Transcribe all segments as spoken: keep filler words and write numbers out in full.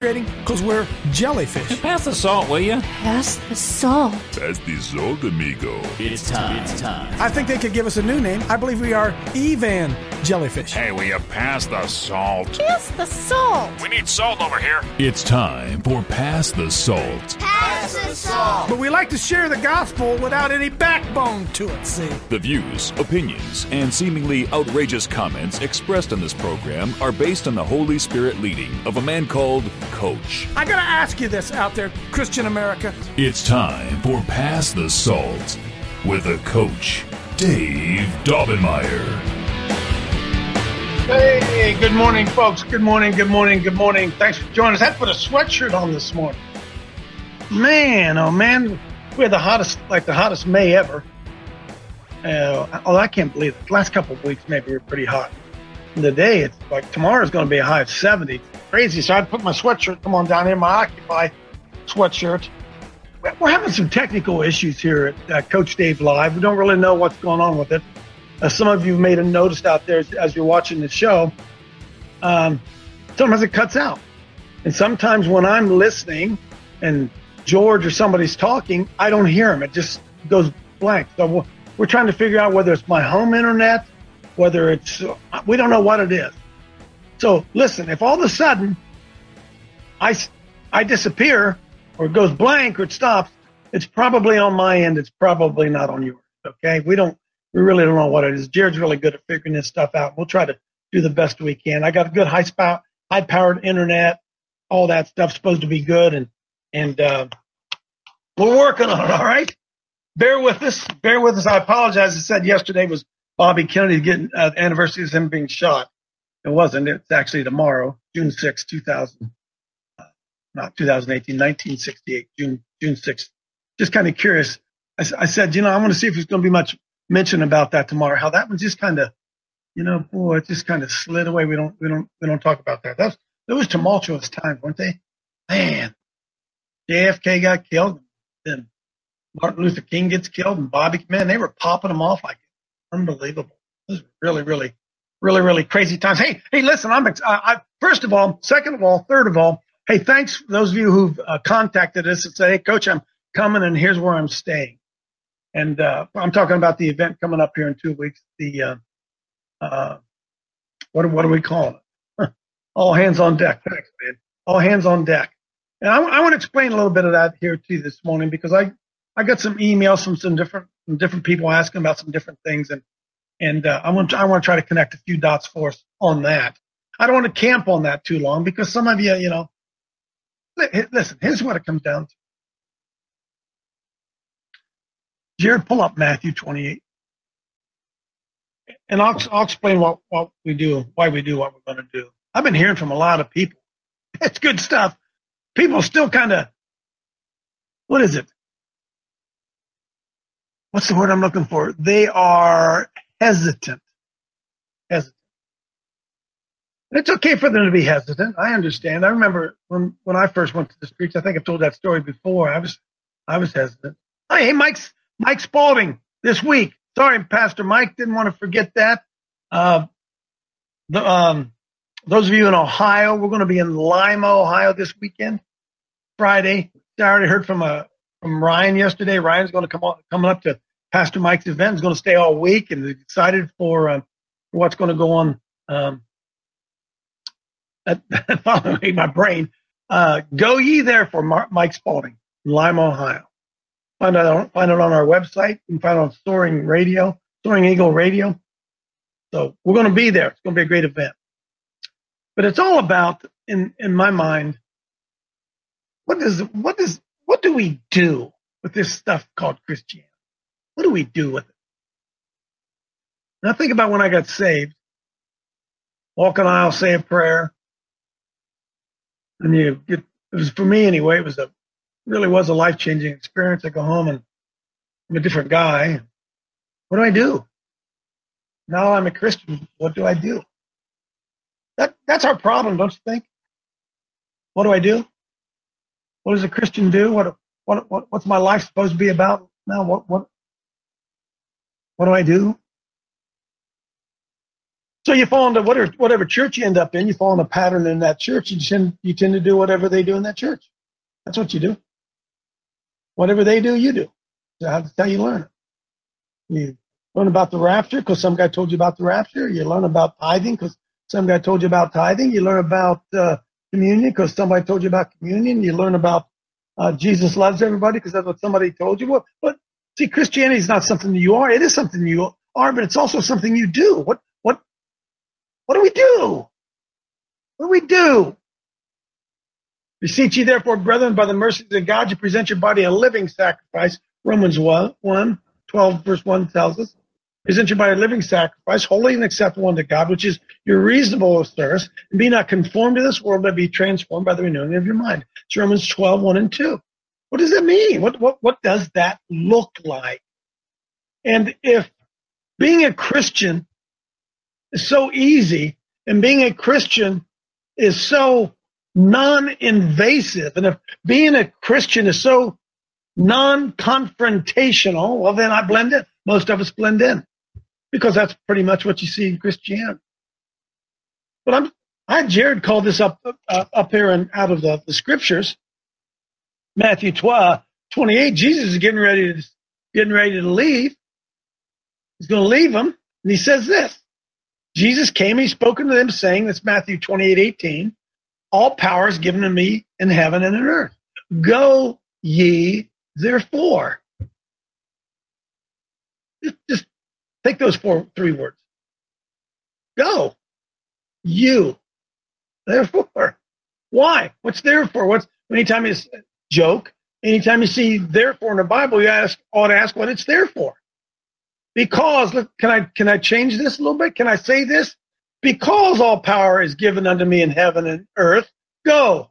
Because we're jellyfish. Pass the salt, will you? Pass the salt. Pass the salt, amigo. It's time. It's time. I think they could give us a new name. I believe we are Evan Jellyfish. Hey, will you pass the salt? Pass the salt. We need salt over here. It's time for Pass the Salt. Pass the salt. But we like to share the gospel without any backbone to it, see? The views, opinions, and seemingly outrageous comments expressed on this program are based on the Holy Spirit leading of a man called Coach. I gotta ask you this out there, Christian America. It's time for Pass the Salt with a coach, Dave Daubenmire. Hey, good morning, folks. Good morning, good morning, good morning. Thanks for joining us. I had to put a sweatshirt on this morning. Man, oh man, we had the hottest, like the hottest May ever. Uh, oh, I can't believe it. The last couple of weeks, maybe we were pretty hot. And today, it's like tomorrow's going to be a high of seventy. Crazy. So I put my sweatshirt, come on down here, my Occupy sweatshirt. We're having some technical issues here at uh, Coach Dave Live. We don't really know what's going on with it. Uh, some of you may have noticed out there as, as you're watching the show, um, sometimes it cuts out. And sometimes when I'm listening and George or somebody's talking, I don't hear him. It just goes blank. So we're, we're trying to figure out whether it's my home internet, whether it's, uh, we don't know what it is. So listen, if all of a sudden I, I disappear or it goes blank or it stops, it's probably on my end. It's probably not on yours. Okay. We don't, we really don't know what it is. Jared's really good at figuring this stuff out. We'll try to do the best we can. I got a good high spout, high powered internet, all that stuff's supposed to be good. And, and, uh, we're working on it. All right. Bear with us. Bear with us. I apologize. I said yesterday was Bobby Kennedy getting uh, the anniversary of him being shot. It wasn't. It's actually tomorrow, June sixth, two thousand, uh, not two thousand eighteen, nineteen sixty-eight, June June sixth. Just kind of curious. I, I said, you know, I want to see if there's going to be much mention about that tomorrow. How that one just kind of, you know, boy, it just kind of slid away. We don't, we don't, we don't talk about that. That's those was tumultuous times, weren't they? Man, J F K got killed, then Martin Luther King gets killed, and Bobby, man, they were popping them off like unbelievable. This is really, really. Really, really crazy times. Hey, hey, listen, I'm, ex- I, I, first of all, second of all, third of all, hey, thanks for those of you who've uh, contacted us and said, hey, Coach, I'm coming and here's where I'm staying. And uh, I'm talking about the event coming up here in two weeks. The, uh, uh, what, what do we call it? All hands on deck. Thanks, man. All hands on deck. And I, I want to explain a little bit of that here to you this morning because I, I got some emails from some different, from different people asking about some different things. And And uh, I want to, I want to try to connect a few dots for us on that. I don't want to camp on that too long because some of you, you know, listen, here's what it comes down to. Jared, pull up Matthew twenty-eight. And I'll, I'll explain what, what we do, why we do what we're going to do. I've been hearing from a lot of people. It's good stuff. People still kind of, what is it? What's the word I'm looking for? They are hesitant. Hesitant. It's okay for them to be hesitant. I understand. I remember when, when I first went to the streets, I think I've told that story before. I was I was hesitant. Oh, hey, Mike's Mike Spalding this week. Sorry, Pastor Mike, didn't want to forget that. Uh, the, um, those of you in Ohio, we're going to be in Lima, Ohio this weekend, Friday. I already heard from a from Ryan yesterday. Ryan's going to come on, coming up to Pastor Mike's event. He's going to stay all week and he's excited for, uh, for what's going to go on. Um, that following my brain. Uh, go ye there for Mar- Mike Spalding, Lima, Ohio. Find out on, find it on our website. You can find it on Soaring Radio, Soaring Eagle Radio. So we're going to be there. It's going to be a great event. But it's all about, in in my mind, what does what does what do we do with this stuff called Christianity? What do we do with it? And I think about when I got saved, walk an aisle, say a prayer, and you get, it was for me anyway, it was a, really was a life-changing experience. I go home and I'm a different guy. What do I do? Now I'm a Christian. What do I do? That that's our problem, don't you think? What do I do? What does a Christian do? What what what what's my life supposed to be about now? What what what do I do? So you fall into whatever, whatever church you end up in, you fall in a pattern in that church. You tend, you tend to do whatever they do in that church. That's what you do. Whatever they do, you do. That's how you learn. You learn about the rapture because some guy told you about the rapture. You learn about tithing because some guy told you about tithing. You learn about uh, communion because somebody told you about communion. You learn about uh, Jesus loves everybody because that's what somebody told you. Well, but see, Christianity is not something that you are. It is something you are, but it's also something you do. What what what do we do? What do we do? Beseech ye therefore, brethren, by the mercies of God, you present your body a living sacrifice. Romans one, twelve, verse one tells us, present your body a living sacrifice, holy and acceptable unto God, which is your reasonable service, and be not conformed to this world, but be transformed by the renewing of your mind. It's Romans twelve, one and two. What does that mean? What, what, what does that look like? And if being a Christian is so easy, and being a Christian is so non-invasive, and if being a Christian is so non-confrontational, well, then I blend in. Most of us blend in because that's pretty much what you see in Christianity. But I'm, I had Jared call this up uh, up here and out of the, the scriptures. Matthew twelve, twenty-eight, Jesus is getting ready to getting ready to leave. He's going to leave them, and he says this. Jesus came, and he spoke unto them, saying, that's Matthew twenty-eight, eighteen, all power is given to me in heaven and in earth. Go ye therefore. Just, just take those four, three words. Go. You. Therefore. Why? What's therefore? What's anytime you joke, anytime you see therefore in the Bible, you ask ought to ask what it's there for. Because look, can I can I change this a little bit? Can I say this? Because all power is given unto me in heaven and earth, go.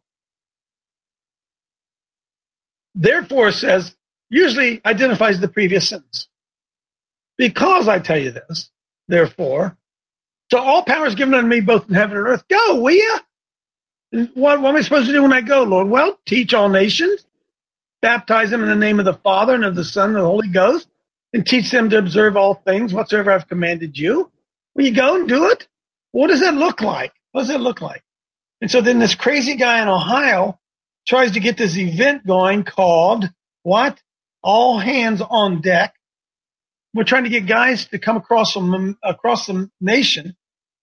Therefore says, usually identifies the previous sentence. Because I tell you this, therefore, so all power is given unto me both in heaven and earth, go, will you? What, what am I supposed to do when I go, Lord? Well, teach all nations, baptize them in the name of the Father and of the Son and of the Holy Ghost, and teach them to observe all things whatsoever I've commanded you. Will you go and do it? What does that look like? What does it look like? And so then this crazy guy in Ohio tries to get this event going called what? All Hands on Deck. We're trying to get guys to come across from across the nation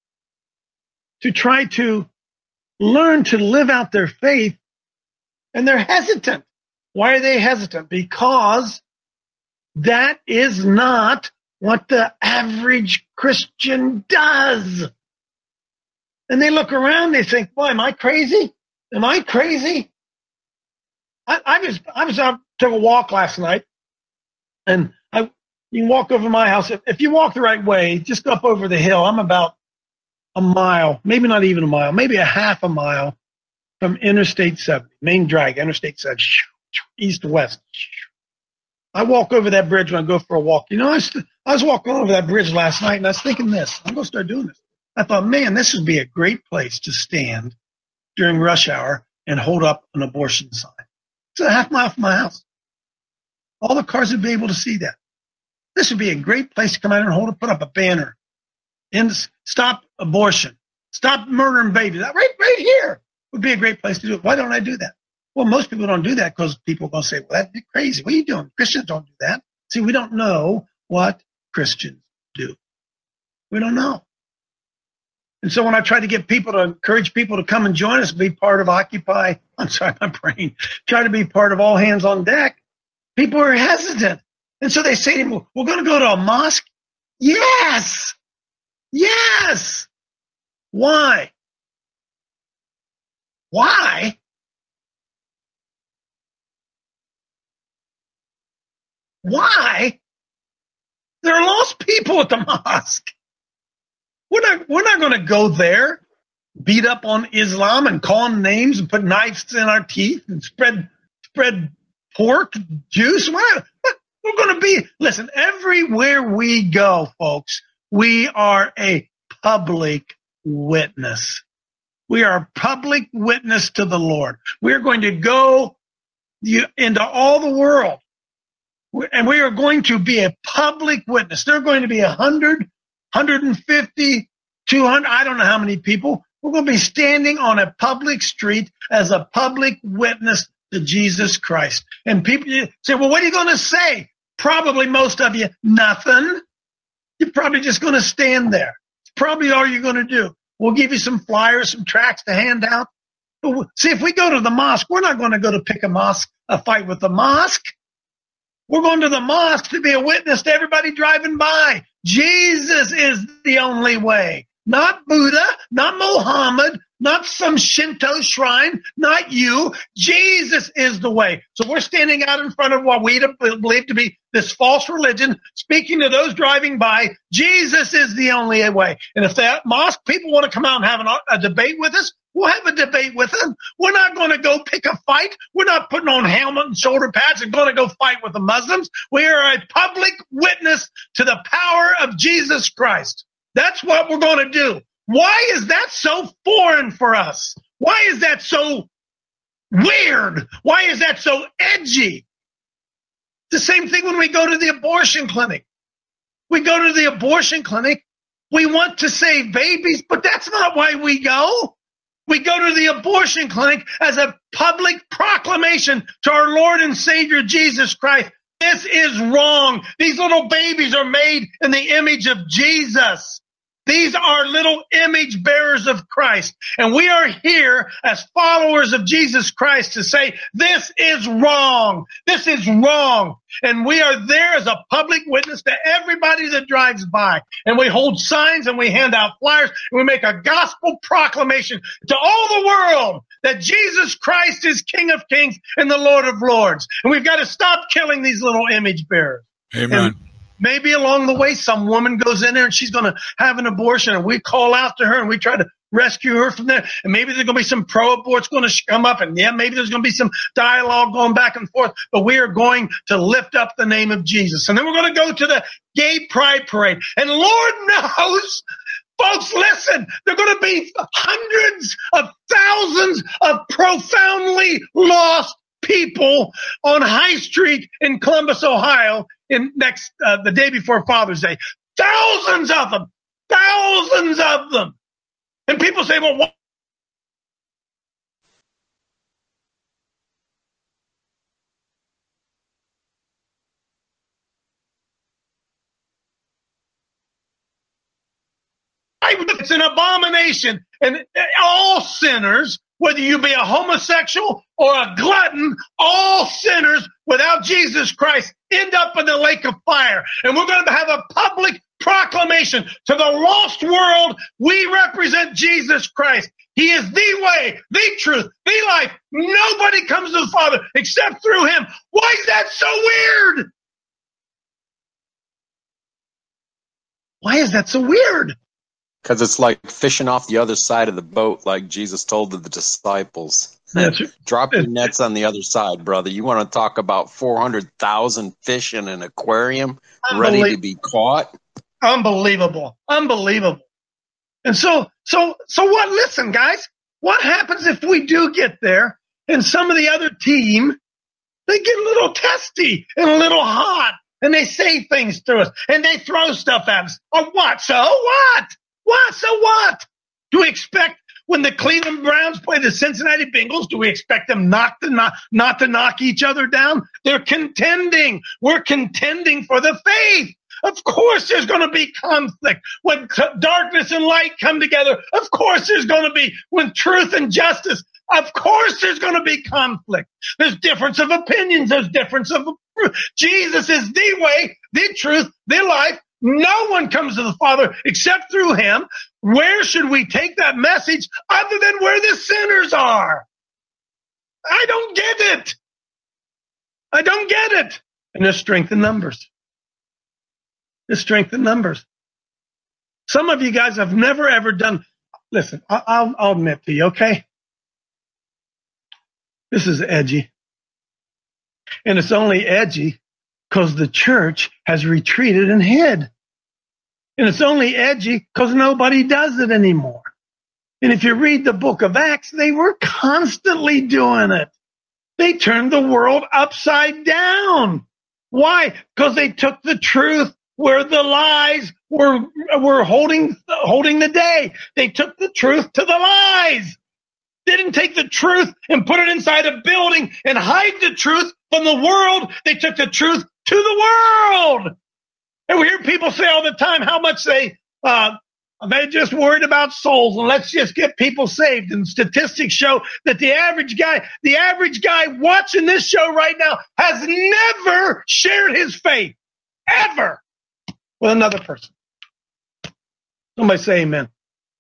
to try to learn to live out their faith, and they're hesitant. Why are they hesitant? Because that is not what the average Christian does. And they look around, they think, boy, am I crazy? Am I crazy? I, I was I was out, took a walk last night, and I you can walk over my house. If, if you walk the right way, just up over the hill, I'm about a mile, maybe not even a mile, maybe a half a mile from Interstate seventy, main drag, Interstate seventy, east to west. I walk over that bridge when I go for a walk. You know, I was, I was walking over that bridge last night, and I was thinking this. I'm going to start doing this. I thought, man, this would be a great place to stand during rush hour and hold up an abortion sign. It's a half mile from my house. All the cars would be able to see that. This would be a great place to come out and hold up, put up a banner. And stop abortion. Stop murdering babies. Right, right here would be a great place to do it. Why don't I do that? Well, most people don't do that because people are going to say, well, that's crazy. What are you doing? Christians don't do that. See, we don't know what Christians do. We don't know. And so when I try to get people to encourage people to come and join us, be part of Occupy, I'm sorry, my brain, try to be part of All Hands on Deck, people are hesitant. And so they say to me, we're going to go to a mosque? Yes. Yes. Why? Why? Why? There are lost people at the mosque. We're not, we're not going to go there, beat up on Islam and call them names and put knives in our teeth and spread spread pork juice. We're, we're going to be, listen, everywhere we go, folks, we are a public witness. We are a public witness to the Lord. We're going to go into all the world, and we are going to be a public witness. There are going to be a hundred, hundred fifty, two hundred, I don't know how many people. We're going to be standing on a public street as a public witness to Jesus Christ. And people say, well, what are you going to say? Probably most of you, nothing. You're probably just going to stand there. It's probably all you're going to do. We'll give you some flyers, some tracts to hand out. But see, if we go to the mosque, we're not going to go to pick a mosque, a fight with the mosque. We're going to the mosque to be a witness to everybody driving by. Jesus is the only way. Not Buddha, not Muhammad, not some Shinto shrine, not you. Jesus is the way. So we're standing out in front of what we believe to be this false religion, speaking to those driving by. Jesus is the only way. And if that mosque people want to come out and have an, a debate with us, we'll have a debate with them. We're not going to go pick a fight. We're not putting on helmet and shoulder pads and going to go fight with the Muslims. We are a public witness to the power of Jesus Christ. That's what we're going to do. Why is that so foreign for us? Why is that so weird? Why is that so edgy? The same thing when we go to the abortion clinic. We go to the abortion clinic. We want to save babies, but that's not why we go. We go to the abortion clinic as a public proclamation to our Lord and Savior Jesus Christ. This is wrong. These little babies are made in the image of Jesus. These are little image bearers of Christ. And we are here as followers of Jesus Christ to say, this is wrong. This is wrong. And we are there as a public witness to everybody that drives by. And we hold signs and we hand out flyers and we make a gospel proclamation to all the world that Jesus Christ is King of Kings and the Lord of Lords. And we've got to stop killing these little image bearers. Amen. And maybe along the way, some woman goes in there and she's going to have an abortion, and we call out to her and we try to rescue her from there. And maybe there's going to be some pro-aborts going to come up, and yeah, maybe there's going to be some dialogue going back and forth, but we are going to lift up the name of Jesus. And then we're going to go to the gay pride parade. And Lord knows, folks, listen, there are going to be hundreds of thousands of profoundly lost people on High Street in Columbus, Ohio, in next uh, the day before Father's Day. Thousands of them, thousands of them. And people say, well, what? It's an abomination. And all sinners, whether you be a homosexual or a glutton, all sinners without Jesus Christ end up in the lake of fire. And we're going to have a public proclamation to the lost world. We represent Jesus Christ. He is the way, the truth, the life. Nobody comes to the Father except through him. Why is that so weird? Why is that so weird? Because it's like fishing off the other side of the boat, like Jesus told the disciples. That's Drop your nets on the other side, brother. You want to talk about four hundred thousand fish in an aquarium ready to be caught? Unbelievable. Unbelievable. And so, so, so what? Listen, guys, what happens if we do get there and some of the other team, they get a little testy and a little hot and they say things to us and they throw stuff at us? Or what? So what? What? So what? Do we expect when the Cleveland Browns play the Cincinnati Bengals, do we expect them not to not, not to knock each other down? They're contending. We're contending for the faith. Of course there's going to be conflict. When darkness and light come together, of course there's going to be. When truth and justice, of course there's going to be conflict. There's difference of opinions. There's difference of Jesus is the way, the truth, the life. No one comes to the Father except through him. Where should we take that message other than where the sinners are? I don't get it. I don't get it. And there's strength in numbers. There's strength in numbers. Some of you guys have never, ever done. Listen, I'll, I'll admit to you, okay? This is edgy. And it's only edgy because the church has retreated and hid. And it's only edgy because nobody does it anymore. And if you read the book of Acts, they were constantly doing it. They turned the world upside down. Why? Because they took the truth where the lies were were holding holding the day. They took the truth to the lies. They didn't take the truth and put it inside a building and hide the truth from the world. They took the truth to the world. And we hear people say all the time how much they uh, they're just worried about souls and let's just get people saved. And statistics show that the average guy, the average guy watching this show right now has never shared his faith ever with another person. Somebody say amen.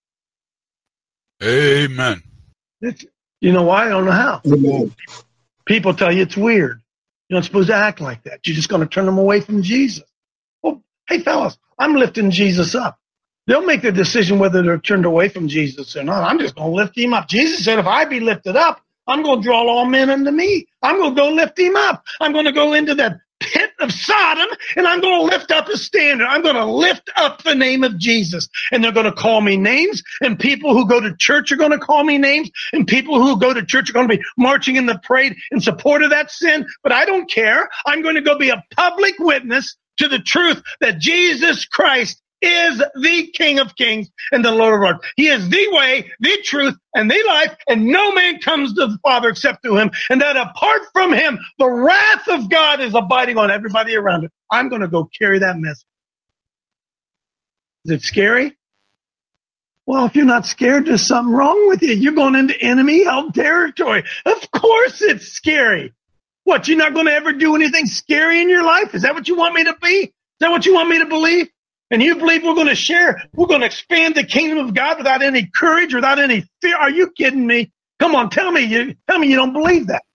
Amen. It's, you know why? I don't know how. Amen. People tell you it's weird. You're not supposed to act like that. You're just going to turn them away from Jesus. Well, hey, fellas, I'm lifting Jesus up. They'll make the decision whether they're turned away from Jesus or not. I'm just going to lift him up. Jesus said, if I be lifted up, I'm going to draw all men unto me. I'm going to go lift him up. I'm going to go into that pit of Sodom, and I'm going to lift up a standard. I'm going to lift up the name of Jesus. And they're going to call me names, and people who go to church are going to call me names, and people who go to church are going to be marching in the parade in support of that sin. But I don't care. I'm going to go be a public witness to the truth that Jesus Christ is the King of Kings and the Lord of Lords. He is the way, the truth, and the life, and no man comes to the Father except through him, and that apart from him, the wrath of God is abiding on everybody around it. I'm going to go carry that message. Is it scary? Well, if you're not scared, there's something wrong with you. You're going into enemy-held territory. Of course it's scary. What, you're not going to ever do anything scary in your life? Is that what you want me to be? Is that what you want me to believe? And you believe we're going to share, we're going to expand the kingdom of God without any courage, without any fear? Are you kidding me? Come on, tell me you tell me you don't believe that.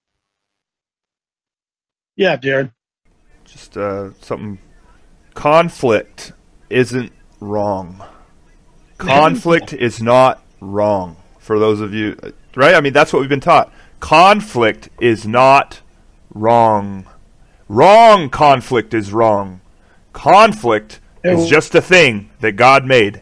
Yeah, Jared. Just uh, something. Conflict isn't wrong. Conflict is not wrong. For those of you, right? I mean, that's what we've been taught. Conflict is not wrong. Wrong conflict is wrong. Conflict is just a thing that God made.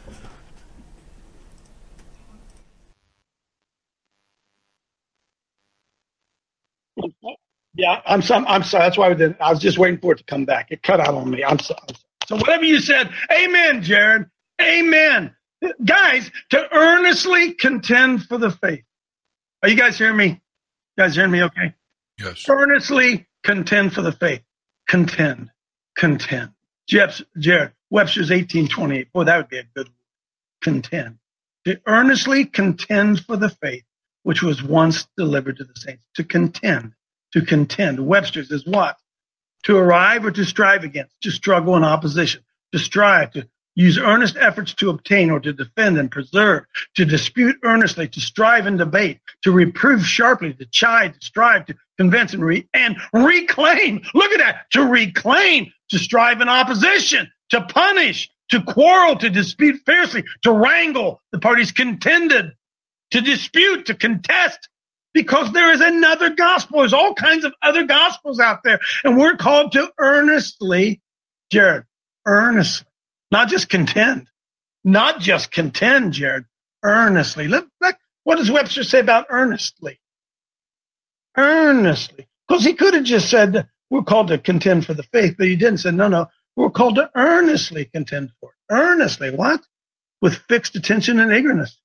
Yeah, I'm sorry. I'm sorry. That's why I didn't. I was just waiting for it to come back. It cut out on me. I'm sorry. So whatever you said, amen, Jared. Amen. Guys, to earnestly contend for the faith. Are you guys hearing me? You guys hearing me okay? Yes. Earnestly contend for the faith. Contend. Contend. Jeff's, Jared, Webster's eighteen twenty-eight. Boy, that would be a good word. Contend. To earnestly contend for the faith which was once delivered to the saints. To contend. To contend. Webster's is what? To arrive or to strive against. To struggle in opposition. To strive. To use earnest efforts to obtain or to defend and preserve. To dispute earnestly. To strive and debate. To reprove sharply. To chide. To strive. To convince and, re- and reclaim. Look at that. To reclaim. To strive in opposition, to punish, to quarrel, to dispute fiercely, to wrangle. The parties contended, to dispute, to contest, because there is another gospel. There's all kinds of other gospels out there, and we're called to earnestly, Jared, earnestly, not just contend, not just contend, Jared, earnestly. Look, look, what does Webster say about earnestly? Earnestly, because he could have just said, we're called to contend for the faith, but he didn't say, no, no, we're called to earnestly contend for it. Earnestly, what? With fixed attention and eagerness.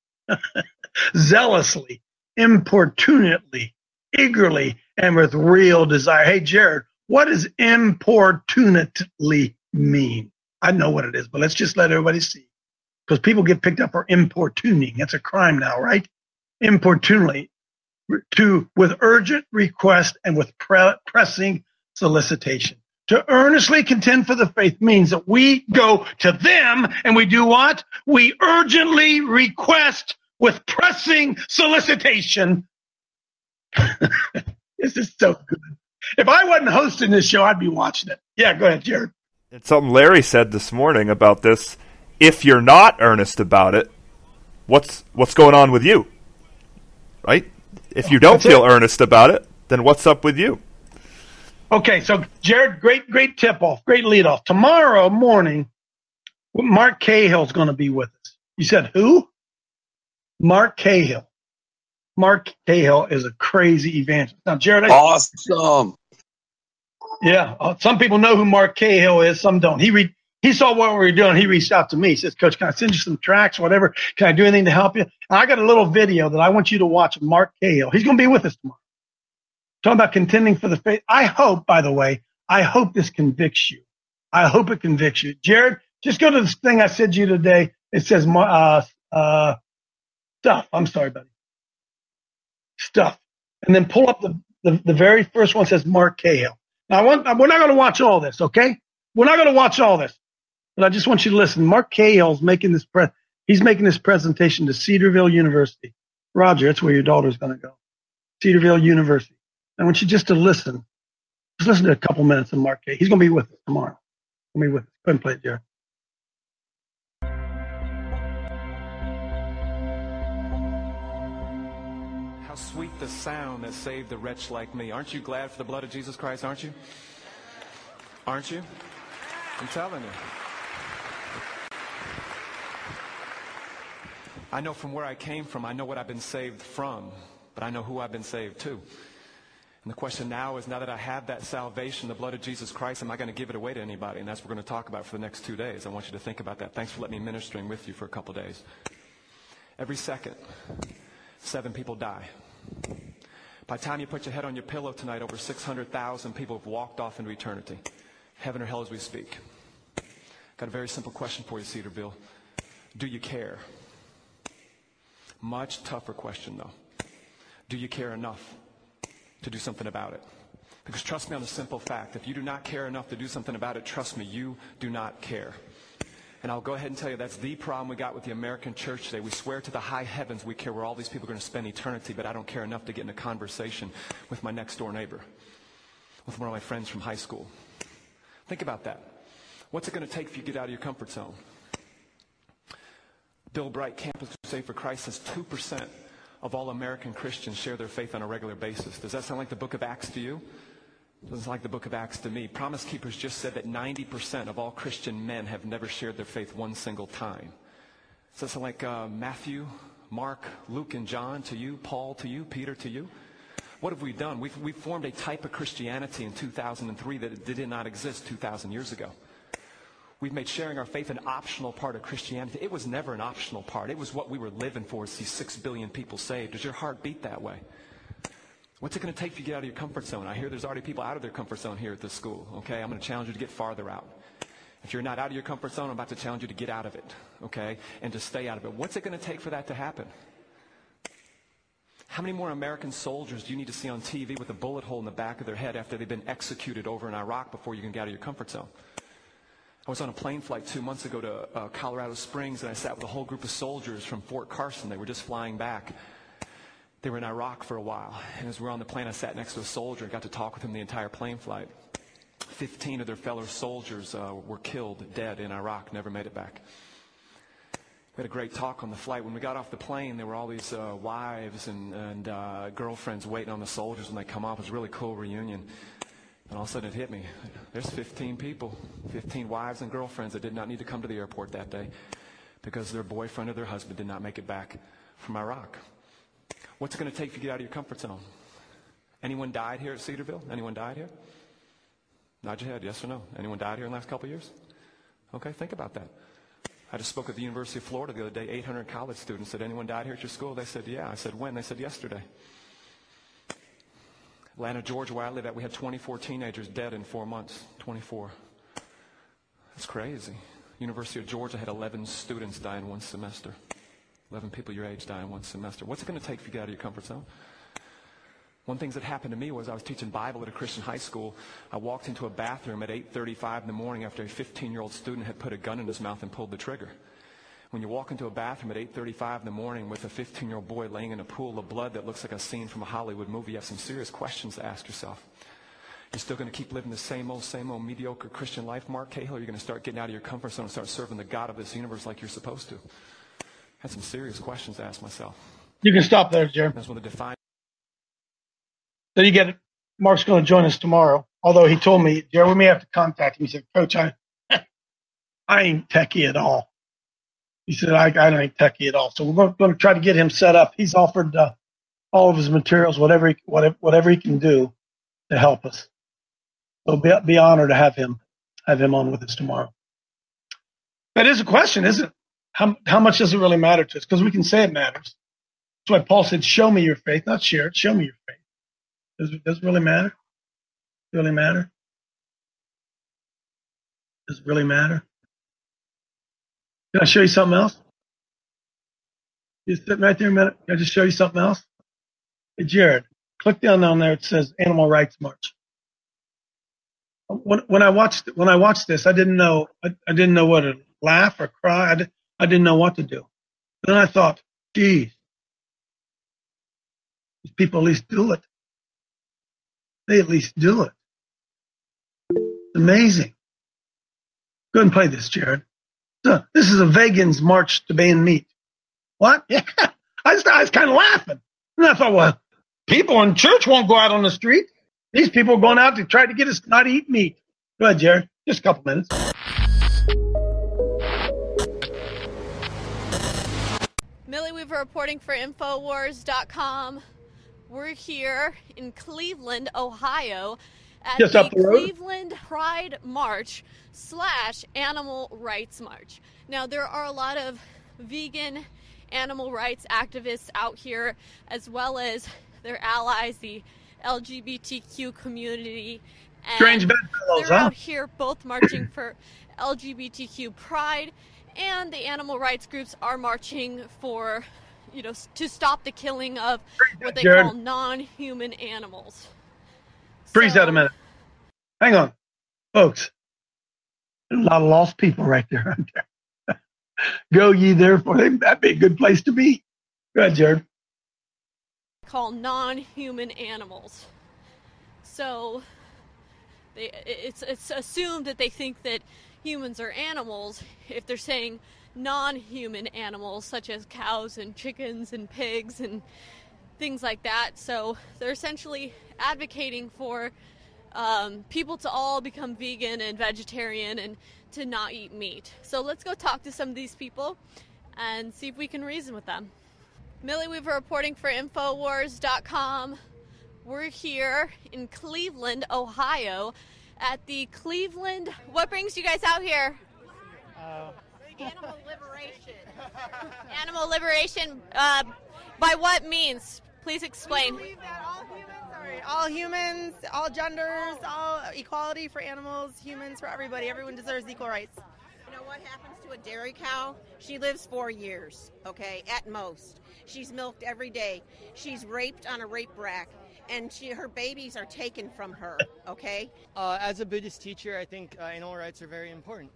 Zealously, importunately, eagerly, and with real desire. Hey, Jared, what does importunately mean? I know what it is, but let's just let everybody see. Because people get picked up for importuning. That's a crime now, right? Importunately. To with urgent request and with pre- pressing solicitation. To earnestly contend for the faith means that we go to them and we do what? We urgently request with pressing solicitation. This is so good. If I wasn't hosting this show, I'd be watching it. Yeah, go ahead, Jared. It's something Larry said this morning about this. If you're not earnest about it, what's what's going on with you? Right? If you don't That's feel it. earnest about it, then what's up with you? Okay, so Jared, great, great tip-off, great lead-off. Tomorrow morning, Mark Cahill's going to be with us. You said who? Mark Cahill. Mark Cahill is a crazy evangelist. Now, Jared, I, awesome. Yeah, uh, some people know who Mark Cahill is, some don't. He re- he saw what we were doing. He reached out to me. He says, Coach, can I send you some tracks, whatever? Can I do anything to help you? And I got a little video that I want you to watch of Mark Cahill. He's going to be with us tomorrow. Talking about contending for the faith. I hope, by the way, I hope this convicts you. I hope it convicts you. Jared, just go to this thing I said to you today. It says uh, uh, stuff. I'm sorry, buddy. Stuff. And then pull up the, the, the very first one says Mark Cahill. Now, I want, we're not going to watch all this, okay? We're not going to watch all this. But I just want you to listen. Mark Cahill's making this pre- he's making this presentation to Cedarville University. Roger, that's where your daughter's going to go. Cedarville University. I want you just to listen. Just listen to a couple minutes of Mark Cahill. He's going to be with us tomorrow. He'll be with us. Go ahead and play it, Jared. How sweet the sound that saved a wretch like me. Aren't you glad for the blood of Jesus Christ, aren't you? Aren't you? I'm telling you. I know from where I came from, I know what I've been saved from, but I know who I've been saved to. And the question now is, now that I have that salvation, the blood of Jesus Christ, am I going to give it away to anybody? And that's what we're going to talk about for the next two days. I want you to think about that. Thanks for letting me ministering with you for a couple days. Every second, seven people die. By the time you put your head on your pillow tonight, over six hundred thousand people have walked off into eternity. Heaven or hell as we speak. Got a very simple question for you, Cedarville. Do you care? Much tougher question, though. Do you care enough to do something about it? Because trust me on the simple fact, if you do not care enough to do something about it, trust me, you do not care. And I'll go ahead and tell you that's the problem we got with the American church today. We swear to the high heavens we care where all these people are going to spend eternity, but I don't care enough to get in a conversation with my next door neighbor, with one of my friends from high school. Think about that. What's it going to take for you to get out of your comfort zone? Bill Bright, Campus Crusade for Christ, says two percent of all American Christians share their faith on a regular basis. Does that sound like the book of Acts to you? It doesn't sound like the book of Acts to me. Promise Keepers just said that ninety percent of all Christian men have never shared their faith one single time. Does that sound like uh, Matthew, Mark, Luke, and John to you, Paul to you, Peter to you? What have we done? We've, we've formed a type of Christianity in two thousand three that did not exist two thousand years ago. We've made sharing our faith an optional part of Christianity. It was never an optional part. It was what we were living for, to see six billion people saved. Does your heart beat that way? What's it going to take for you to get out of your comfort zone? I hear there's already people out of their comfort zone here at this school. Okay, I'm going to challenge you to get farther out. If you're not out of your comfort zone, I'm about to challenge you to get out of it, okay, and to stay out of it. What's it going to take for that to happen? How many more American soldiers do you need to see on T V with a bullet hole in the back of their head after they've been executed over in Iraq before you can get out of your comfort zone? I was on a plane flight two months ago to uh, Colorado Springs, and I sat with a whole group of soldiers from Fort Carson. They were just flying back. They were in Iraq for a while. And as we were on the plane, I sat next to a soldier and got to talk with him the entire plane flight. Fifteen of their fellow soldiers uh, were killed, dead in Iraq, never made it back. We had a great talk on the flight. When we got off the plane, there were all these uh, wives and, and uh, girlfriends waiting on the soldiers when they come off. It was a really cool reunion. And all of a sudden it hit me. There's fifteen people, fifteen wives and girlfriends that did not need to come to the airport that day because their boyfriend or their husband did not make it back from Iraq. What's it going to take for you to get out of your comfort zone? Anyone died here at Cedarville? Anyone died here? Nod your head, yes or no? Anyone died here in the last couple of years? Okay, think about that. I just spoke at the University of Florida the other day. eight hundred college students said, anyone died here at your school? They said, yeah. I said, when? They said, yesterday. Atlanta, Georgia, where I live at, we had twenty-four teenagers dead in four months. twenty-four. That's crazy. University of Georgia had eleven students die in one semester. eleven people your age die in one semester. What's it going to take for you to get out of your comfort zone? One thing that happened to me was I was teaching Bible at a Christian high school. I walked into a bathroom at eight thirty-five in the morning after a fifteen-year-old student had put a gun in his mouth and pulled the trigger. When you walk into a bathroom at eight thirty-five in the morning with a fifteen-year-old boy laying in a pool of blood that looks like a scene from a Hollywood movie, you have some serious questions to ask yourself. You're still going to keep living the same old, same old mediocre Christian life, Mark Cahill, or you're going to start getting out of your comfort zone and start serving the God of this universe like you're supposed to? I had some serious questions to ask myself. You can stop there, Jerry. That's one of the define. So you get it. Mark's going to join us tomorrow. Although he told me, Jerry, we may have to contact him. He said, Coach, I, I ain't techie at all. He said, I, I ain't techie at all. So we're going to try to get him set up. He's offered uh, all of his materials, whatever he, whatever, whatever he can do to help us. So be, be honored to have him, have him on with us tomorrow. That is a question, isn't it? How, how much does it really matter to us? Because we can say it matters. That's why Paul said, show me your faith, not share it. Show me your faith. Does it, does it really matter? Does it really matter? Does it really matter? Can I show you something else? You sit right there a minute. Can I just show you something else? Hey, Jared, click down down there. It says Animal Rights March. When, when I watched when I watched this, I didn't know I, I didn't know what to laugh or cry. I, did, I didn't know what to do. Then I thought, geez, these people at least do it. They at least do it. It's amazing. Go ahead and play this, Jared. So, this is a vegan's march to ban meat. What? Yeah, I was, I was kind of laughing. And I thought, well, people in church won't go out on the street. These people are going out to try to get us not to eat meat. Go ahead, Jared. Just a couple minutes. Millie Weaver reporting for Infowars dot com. We're here in Cleveland, Ohio, at Just the, up the road. Cleveland Pride March slash Animal Rights March. Now, there are a lot of vegan animal rights activists out here, as well as their allies, the L G B T Q community. And Strange bedfellows, they're huh? out here both marching for L G B T Q pride, and the animal rights groups are marching for, you know, to stop the killing of what they Jared. call non-human animals. Freeze So- that a minute. Hang on. Folks, there's a lot of lost people right there. Aren't there? Go ye therefore. That'd be a good place to be. Go ahead, Jared. call non-human animals. So they, it's it's assumed that they think that humans are animals if they're saying non-human animals such as cows and chickens and pigs and things like that. So they're essentially advocating for um, people to all become vegan and vegetarian and to not eat meat. So let's go talk to some of these people and see if we can reason with them. Millie Weaver reporting for Infowars dot com. We're here in Cleveland, Ohio, at the Cleveland... What brings you guys out here? Uh, Animal liberation. Animal liberation, uh, by what means? Please explain. We believe that all humans are all humans, all genders, all equality for animals, humans, for everybody. Everyone deserves equal rights. You know what happens to a dairy cow? She lives four years, okay, at most. She's milked every day. She's raped on a rape rack, and she, her babies are taken from her, okay? Uh, as a Buddhist teacher, I think uh, animal rights are very important.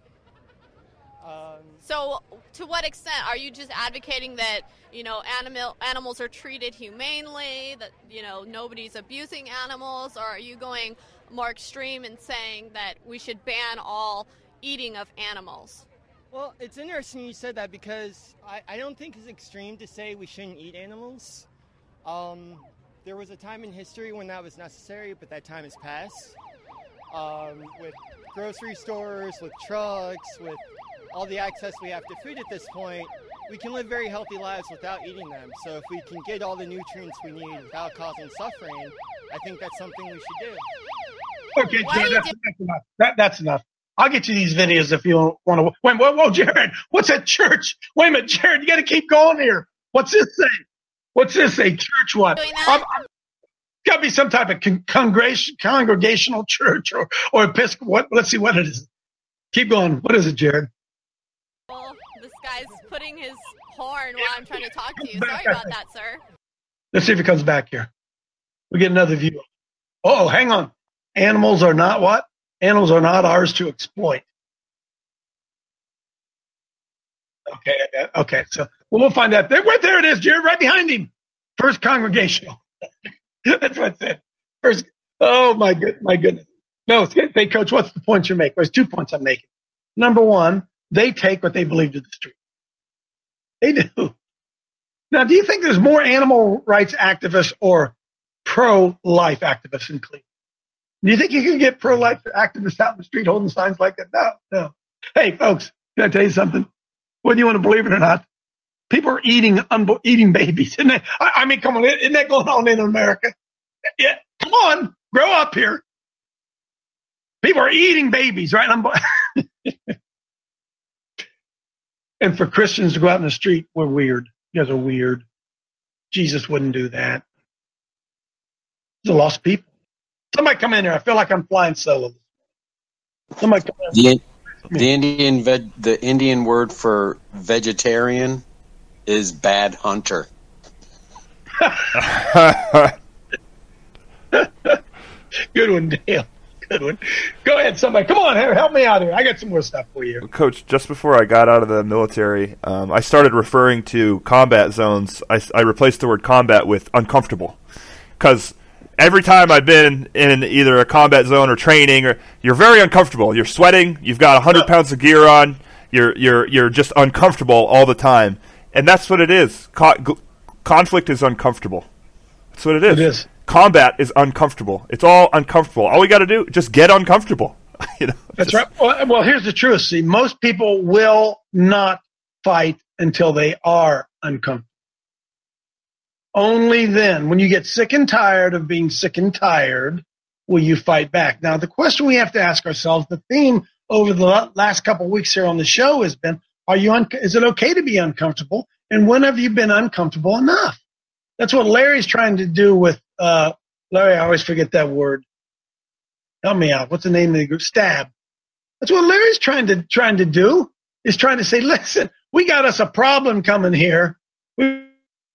Um, So, to what extent are you just advocating that, you know, animal animals are treated humanely, that, you know, nobody's abusing animals, or are you going more extreme and saying that we should ban all eating of animals? well, it's interesting you said that because I, I don't think it's extreme to say we shouldn't eat animals. Um, there was a time in history when that was necessary, but that time has passed. Um, with grocery stores, with trucks, with all the access we have to food at this point, we can live very healthy lives without eating them. So if we can get all the nutrients we need without causing suffering, I think that's something we should do. Okay, Jared, that's, that's enough. That, that's enough. I'll get you these videos if you want to. Wait, whoa, whoa, Jared, what's at church? Wait a minute, Jared, you got to keep going here. What's this say? What's this say? Church what? I'm, I'm, got to be some type of con- congregation, congregational church or, or Episcopal. What, let's see what it is. Keep going. What is it, Jared? Well, this guy's putting his horn while I'm trying to talk to you. Sorry about that, sir. Let's see if it comes back here. We get another view. Oh, hang on. Animals are not what? Animals are not ours to exploit. Okay, okay. So well, we'll find out. There, right there it is, Jared, right behind him. First Congregational. That's what it said. First. Oh my good, my goodness. No, hey, Coach, what's the point you're making? There's two points I'm making. Number one, they take what they believe to the street. They do. Now, do you think there's more animal rights activists or pro-life activists in Cleveland? Do you think you can get pro-life activists out in the street holding signs like that? No, no. Hey, folks, can I tell you something? Whether you want to believe it or not, people are eating unbo- eating babies. Isn't that, I, I mean, come on, isn't that going on in America? Yeah, come on, grow up here. People are eating babies, right? Unbo- And for Christians to go out in the street, we're weird. You guys are weird. Jesus wouldn't do that. It's a lost people. Somebody come in here. I feel like I'm flying solo. Somebody come in. The, the Indian veg, the Indian word for vegetarian is bad hunter. Good one, Dale. Good one. Go ahead, somebody. Come on, help me out here. I got some more stuff for you. Coach, just before I got out of the military, um, I started referring to combat zones. I, I replaced the word combat with uncomfortable. Because every time I've been in either a combat zone or training, or you're very uncomfortable. You're sweating. You've got one hundred pounds of gear on. You're you're you're just uncomfortable all the time. And that's what it is. Co- conflict is uncomfortable. That's what it is. It is. Combat is uncomfortable. It's all uncomfortable. All we got to do, just get uncomfortable. you know, That's just, right. Well, well, here's the truth. See, most people will not fight until they are uncomfortable. Only then, when you get sick and tired of being sick and tired, will you fight back. Now, the question we have to ask ourselves, the theme over the last couple of weeks here on the show has been, are you un- is it okay to be uncomfortable? And when have you been uncomfortable enough? That's what Larry's trying to do with, uh, Larry, I always forget that word. Help me out. What's the name of the group? Stab. That's what Larry's trying to, trying to do, is trying to say, listen, we got us a problem coming here. We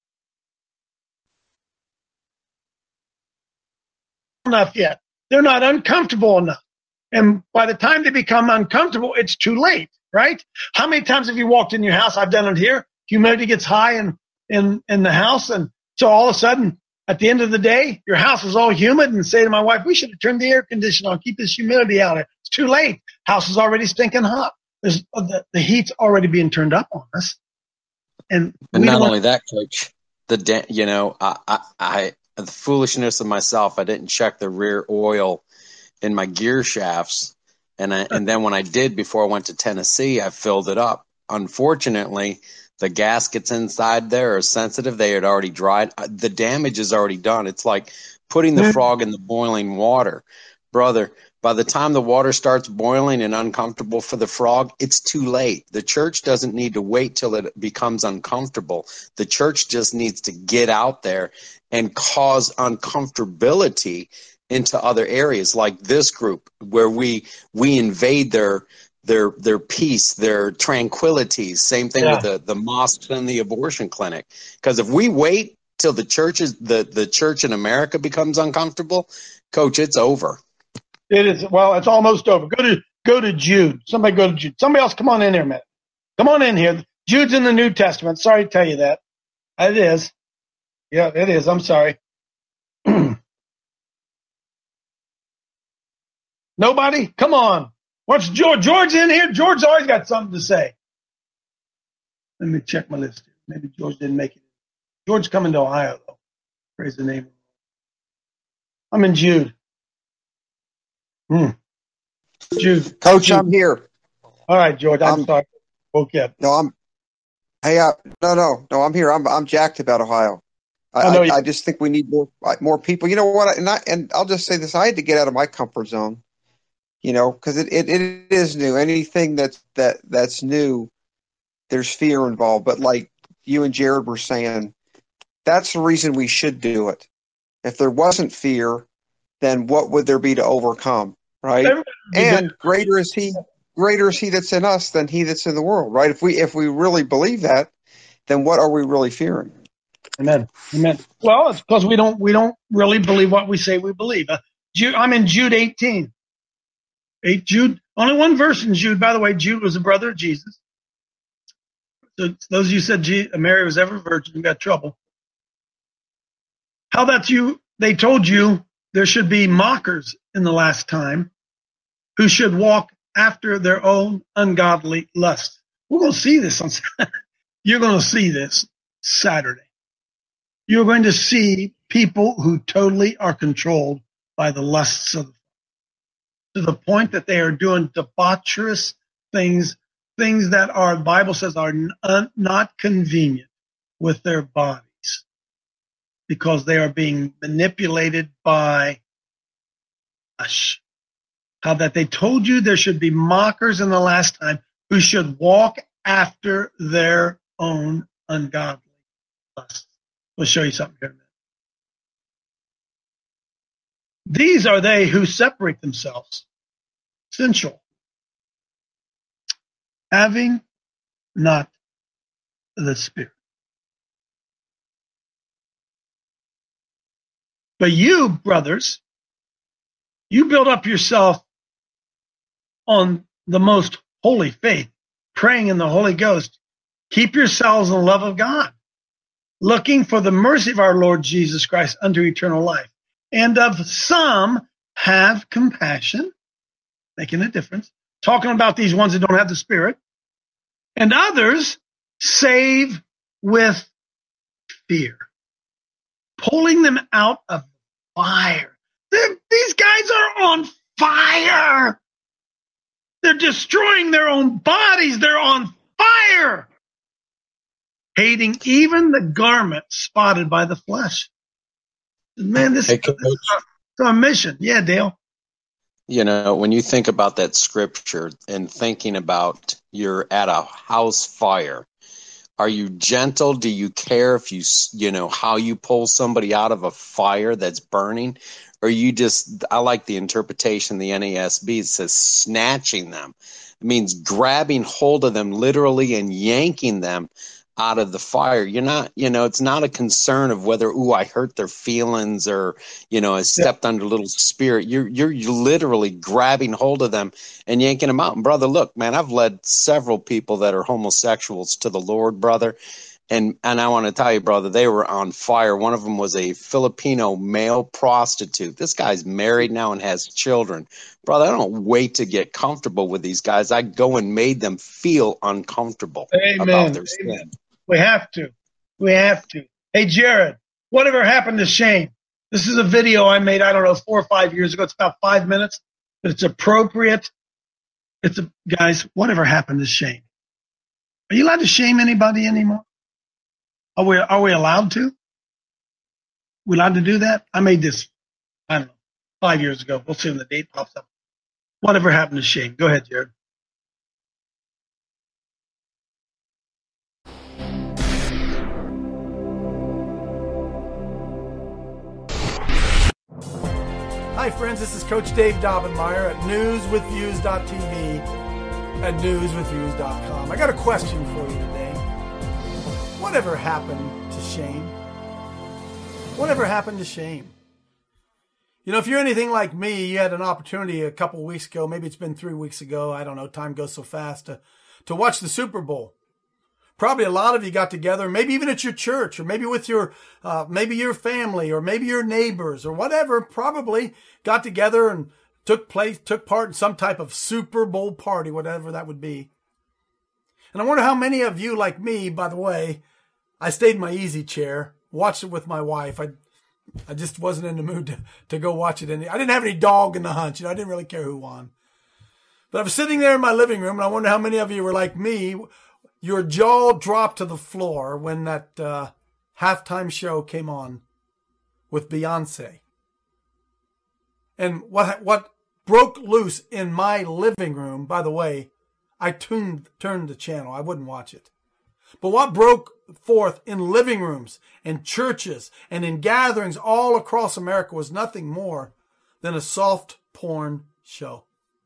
enough yet. They're not uncomfortable enough. And by the time they become uncomfortable, it's too late, right? How many times have you walked in your house? I've done it here. Humidity gets high in, in, in the house. And so all of a sudden, at the end of the day, your house is all humid, and say to my wife, we should have turned the air conditioner on, keep this humidity out. It's too late. House is already stinking hot. There's uh, the, the heat's already being turned up on us. And But we not don't- only that, Coach, the da- you know, I, I, I the foolishness of myself, I didn't check the rear oil in my gear shafts, and I, and then when I did before I went to Tennessee, I filled it up. Unfortunately, the gaskets inside there are sensitive. They had already dried. The damage is already done. It's like putting the frog in the boiling water. Brother, by the time the water starts boiling and uncomfortable for the frog, it's too late. The church doesn't need to wait till it becomes uncomfortable. The church just needs to get out there and cause uncomfortability into other areas like this group, where we we invade their their their peace, their tranquility. Same thing Yeah. with the, the mosques and the abortion clinic. Because if we wait till the church is the, the church in America becomes uncomfortable, Coach, it's over. It is. Well, it's almost over. Go to go to Jude. Somebody go to Jude. Somebody else, come on in here, man. Come on in here. Jude's in the New Testament. Sorry to tell you that. It is. Yeah, it is. I'm sorry. Nobody? Come on. What's George? George in here? George's always got something to say. Let me check my list here. Maybe George didn't make it. George's coming to Ohio, though. Praise the name. I'm in Jude. Hmm. Jude. Coach, Jude. I'm here. All right, George. I'm, I'm- sorry. Woke you up. No, I'm. Hey, uh, no, no, no. I'm here. I'm I'm jacked about Ohio. I, I know I, you- I just think we need more more people. You know what? And I, and I'll just say this: I had to get out of my comfort zone. You know, because it, it, it is new. Anything that's that that's new, there's fear involved. But like you and Jared were saying, that's the reason we should do it. If there wasn't fear, then what would there be to overcome? Right? And greater is he, greater is he that's in us than he that's in the world. Right? If we if we really believe that, then what are we really fearing? Amen. Amen. Well, it's because we don't we don't really believe what we say we believe. Uh, Jude, I'm in Jude eighteen. Eight Jude. Only one verse in Jude. By the way, Jude was a brother of Jesus. So those of you who said G- Mary was ever a virgin, you got trouble. How that you? They told you there should be mockers in the last time, who should walk after their own ungodly lust. We're going to see this on. You're going to see this Saturday. You're going to see people who totally are controlled by the lusts of the to the point that they are doing debaucherous things, things that our Bible says are n- not convenient with their bodies, because they are being manipulated by us. How that they told you there should be mockers in the last time who should walk after their own ungodly lusts. We'll show you something here in a minute. These are they who separate themselves, sensual, having not the Spirit. But you, brothers, you build up yourself on the most holy faith, praying in the Holy Ghost. Keep yourselves in the love of God, looking for the mercy of our Lord Jesus Christ unto eternal life. And of some have compassion, making a difference, talking about these ones that don't have the Spirit. And others save with fear, pulling them out of fire. They're, these guys are on fire. They're destroying their own bodies. They're on fire. Hating even the garment spotted by the flesh. Man, this, Hey, this is our, our mission. Yeah, Dale. You know, when you think about that scripture and thinking about you're at a house fire, are you gentle? Do you care if you, you know, how you pull somebody out of a fire that's burning? Or you just, I like the interpretation, the N A S B, it says snatching them. It means grabbing hold of them literally and yanking them out of the fire. You're not, you know, it's not a concern of whether, ooh, I hurt their feelings or, you know, I stepped yeah. under a little spirit. You're, you're, you're literally grabbing hold of them and yanking them out. And brother, look, man, I've led several people that are homosexuals to the Lord, brother. And, and I want to tell you, brother, they were on fire. One of them was a Filipino male prostitute. This guy's married now and has children. Brother, I don't wait to get comfortable with these guys. I go and made them feel uncomfortable Amen. about their Amen. sin. We have to. We have to. Hey, Jared, whatever happened to shame? This is a video I made, I don't know, four or five years ago. It's about five minutes, but it's appropriate. It's a, guys, whatever happened to shame? Are you allowed to shame anybody anymore? Are we, are we allowed to? We allowed to do that? I made this, I don't know, five years ago. We'll see when the date pops up. Whatever happened to shame? Go ahead, Jared. Hi, friends. This is Coach Dave Daubenmire at news with views dot t v at news with views dot com. I got a question for you today. Whatever happened to shame? Whatever happened to shame? You know, if you're anything like me, you had an opportunity a couple weeks ago, maybe it's been three weeks ago, I don't know, time goes so fast, to, to watch the Super Bowl. Probably a lot of you got together, maybe even at your church, or maybe with your, uh, maybe your family, or maybe your neighbors, or whatever, probably got together and took place, took part in some type of Super Bowl party, whatever that would be. And I wonder how many of you, like me, by the way, I stayed in my easy chair, watched it with my wife. I, I just wasn't in the mood to, to go watch it. Any, I didn't have any dog in the hunt. You know, I didn't really care who won. But I was sitting there in my living room, and I wonder how many of you were like me. Your jaw dropped to the floor when that uh, halftime show came on with Beyonce. And what what broke loose in my living room, by the way, I tuned, turned the channel. I wouldn't watch it. But what broke forth in living rooms and churches and in gatherings all across America was nothing more than a soft porn show.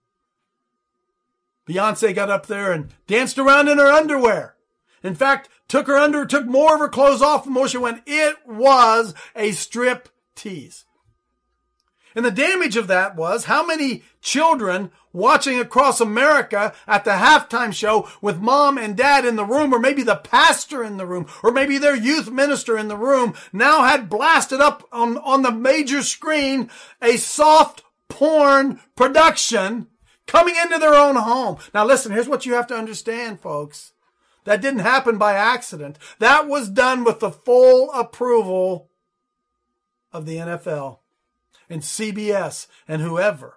Beyonce got up there and danced around in her underwear. In fact, took her under, took more of her clothes off before she went. It was a strip tease. And the damage of that was how many children watching across America at the halftime show with mom and dad in the room, or maybe the pastor in the room, or maybe their youth minister in the room, now had blasted up on, on the major screen a soft porn production coming into their own home. Now listen, here's what you have to understand, folks. That didn't happen by accident. That was done with the full approval of the N F L and C B S and whoever.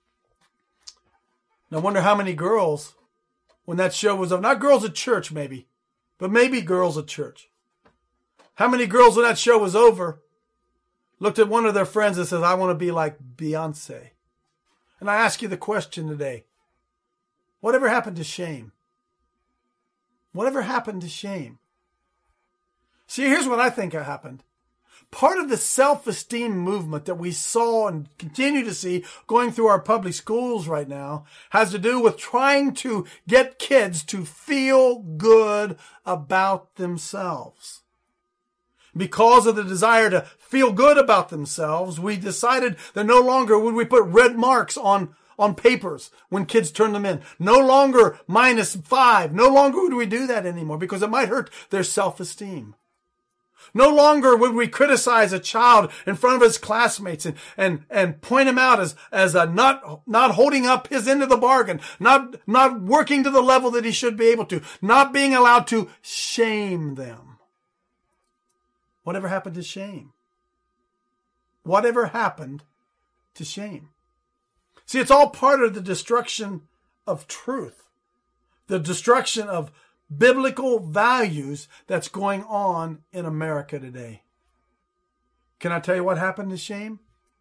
Now I wonder how many girls, when that show was over, not girls at church maybe, but maybe girls at church. How many girls when that show was over looked at one of their friends and said, I want to be like Beyonce. And I ask you the question today, whatever happened to shame? Whatever happened to shame? See, here's what I think happened. Part of the self-esteem movement that we saw and continue to see going through our public schools right now has to do with trying to get kids to feel good about themselves. Because of the desire to feel good about themselves, we decided that no longer would we put red marks on, on papers when kids turn them in. No longer minus five. No longer would we do that anymore because it might hurt their self-esteem. No longer would we criticize a child in front of his classmates and, and, and point him out as, as a not, not holding up his end of the bargain, not, not working to the level that he should be able to, not being allowed to shame them. Whatever happened to shame? Whatever happened to shame? See, it's all part of the destruction of truth, the destruction of biblical values that's going on in America today. Can I tell you what happened to shame?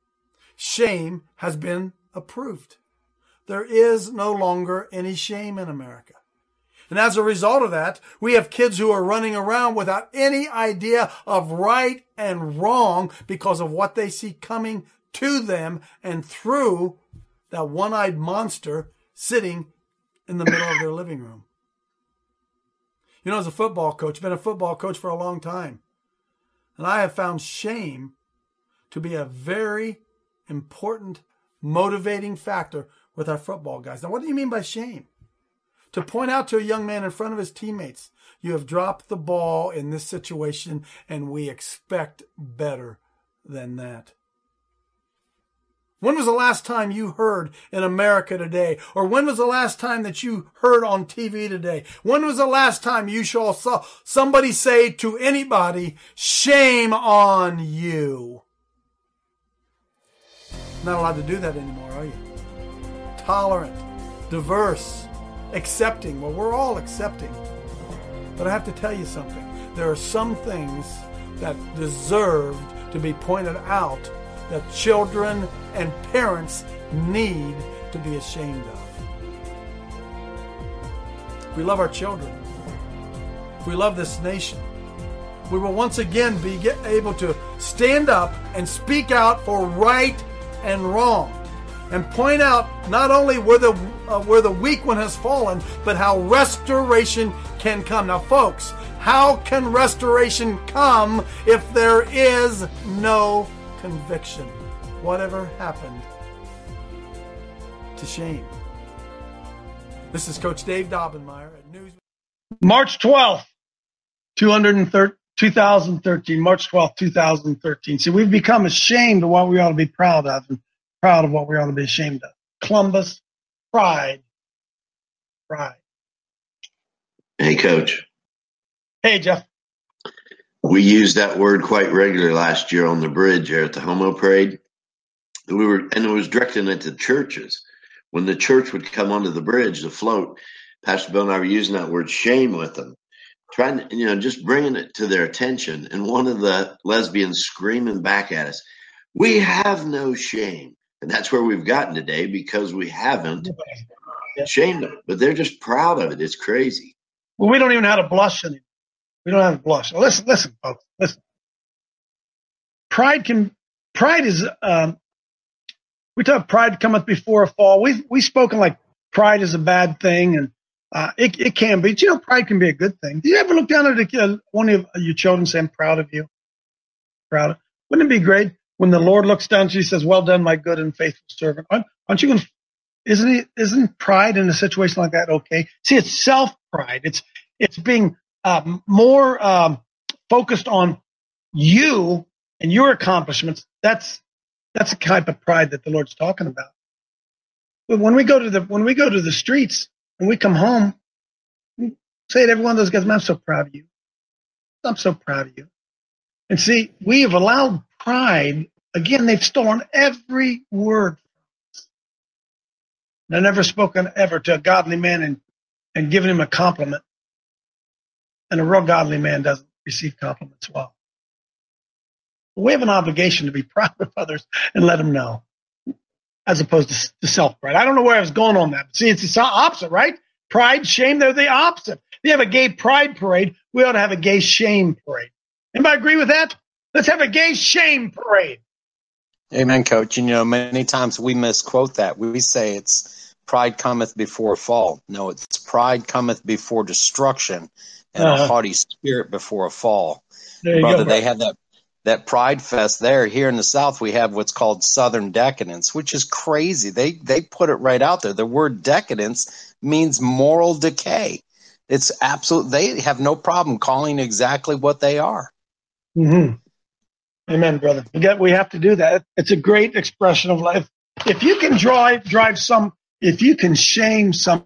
Shame has been approved. There is no longer any shame in America. And as a result of that, we have kids who are running around without any idea of right and wrong because of what they see coming to them and through that one-eyed monster sitting in the middle of their living room. You know, as a football coach, been a football coach for a long time, and I have found shame to be a very important motivating factor with our football guys. Now, what do you mean by shame? To point out to a young man in front of his teammates, you have dropped the ball in this situation, and we expect better than that. When was the last time you heard in America today? Or when was the last time that you heard on T V today? When was the last time you saw somebody say to anybody, shame on you? Not allowed to do that anymore, are you? Tolerant, diverse, accepting. Well, we're all accepting. But I have to tell you something. There are some things that deserve to be pointed out that children and parents need to be ashamed of. If we love our children, if we love this nation, we will once again be able to stand up and speak out for right and wrong and point out not only where the, uh, where the weak one has fallen, but how restoration can come. Now, folks, how can restoration come if there is no conviction? Whatever happened to shame? This is Coach Dave Daubenmire at News. March twelfth, two thousand thirteen. March twelfth, two thousand thirteen. See, we've become ashamed of what we ought to be proud of and proud of what we ought to be ashamed of. Columbus, pride. Pride. Hey, Coach. Hey, Jeff. We used that word quite regularly last year on the bridge here at the Homo Parade. We were, and it was directed at the churches. When the church would come onto the bridge to float, Pastor Bill and I were using that word shame with them, trying to, you know, just bringing it to their attention. And one of the lesbians screaming back at us, "We have no shame." And that's where we've gotten today because we haven't shamed them, but they're just proud of it. It's crazy. Well, we don't even know how to blush anymore. We don't have to blush. Now, listen, listen, folks, listen. Pride can, pride is, um, we talk pride cometh before a fall. We've, we've spoken like pride is a bad thing, and uh, it, it can be. But, you know, pride can be a good thing. Do you ever look down at a, uh, one of your children and say, "I'm proud of you"? Proud of. Wouldn't it be great when the Lord looks down to you and says, "Well done, my good and faithful servant"? Aren't, aren't you going to, isn't it, isn't pride in a situation like that okay? See, it's self-pride. It's, it's being uh, more um, focused on you and your accomplishments. That's, that's the type of pride that the Lord's talking about. But when we go to the, when we go to the streets and we come home, we say to every one of those guys, "I'm so proud of you. I'm so proud of you." And see, we have allowed pride, again, they've stolen every word from us. They've never spoken ever to a godly man and, and given him a compliment. And a real godly man doesn't receive compliments well. But we have an obligation to be proud of others and let them know, as opposed to, to self-pride. I don't know where I was going on that. But see, it's the opposite, right? Pride, shame, they're the opposite. you have a gay pride parade, we ought to have a gay shame parade. Anybody agree with that? Let's have a gay shame parade. Amen, Coach. You know, many times we misquote that. We say it's pride cometh before fall. No, it's pride cometh before destruction and uh-huh. a haughty spirit before a fall. There you Brother, go, they had that, that Pride Fest there. Here in the South, we have what's called Southern Decadence, which is crazy. They they put it right out there. The word decadence means moral decay. It's absolute. They have no problem calling exactly what they are. Mm-hmm. Amen, brother. We got. We have to do that. It's a great expression of life. If you can drive, drive some. If you can shame some.